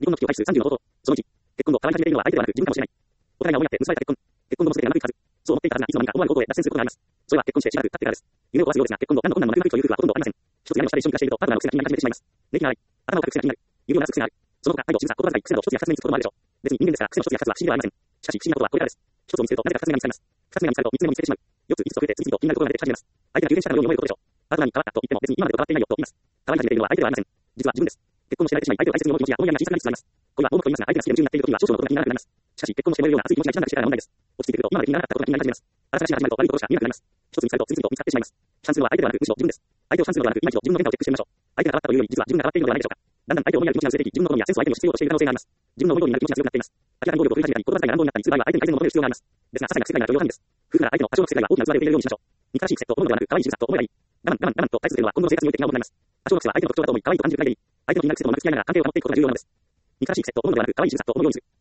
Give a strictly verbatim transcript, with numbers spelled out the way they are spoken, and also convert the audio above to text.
離婚の危機を回避するさんじゅうの方法。そのいち、結婚後、可愛いに始めているのは相手ではなく自分かもしれない。お互いが思いやって結ばれた結婚。結婚後もすべてがうまくいくはず。そう思っていたはずが、いつの間にか思わぬ方向へ脱線することがあります。それは結婚してしばらく経ってからです。夢を壊すようですが、結婚後、何の困難もなくうまくいくという夫婦はほとんどありません。一つ屋根の下で一緒に暮らしていると、パートナーの癖が気になり始めてしまいます。寝息が荒い。頭をかく癖が気になる。指を鳴らす癖がある。その他、愛を仕草、言葉遣い、癖など一つや二つ目につくこともあるでしょう。別に人間ですから、癖の一つや二つは不思議ではありません。しかし、不思議なことはこれからです。一つを見つけると、なぜか二つ目が見つかります。二つ目が見つかると、三つ目も見つけてしまう。四つ、五つと増えて、次々と気になることが出てき始めます。相手が急変したかのように思えることでしょう。パートナーに変わったと言っても、別に今までと変わっていないよと言います。変わり始めているのは相手ではありません。実は自分です。結婚を知られてしまい、相手を愛せずに思う気持ちや思いやりが小さくなりつつあります。これは盲目と言いますが、相手が好きで夢中になっている時には少々のことが気にならなくなります。しかし、結婚をして燃えるような熱い気持ちが一段落してからの問題です。落ち着いてくると、今まで気にならなかったことが気になり始めます。新しい話が始まると悪いことしか見えなくなります。一つ見つかると次々と見つかってしまいます。チャンスのは相手ではなく、むしろ自分です。相手をチャンスのではなく、今一度自分の変化をチェックしてみましょう。相手が変わったというより、実は自分が変わっているのではないでしょうか。だんだん相手を思いやる気持ちが薄れていき、自分の好みやセンスを相手に押し付けようとしている可能性があります。自分の思い通りになる気持ちが強くなっています。明らかに暴力を振り始めたり、言葉遣いが乱暴になったりする場合は相手に改善を求める必要があります。ですが、些細な癖がになると要範囲です。夫婦なら相手の多少の癖が大きな器で受け入れるようにしましょう。憎らしい癖と思うのではなく、可愛い仕草と思えばいい。我慢、我慢、我慢と対するのは今後の生活において気が重くなります。多少の癖は相手の特徴だと思い、可愛いと感じるくらいでいい。相手の気になる癖ともなく付き合いながら関係を守っていくことが重要なのです。憎らしい癖と思うのではなく、可愛い仕草と思うようにする。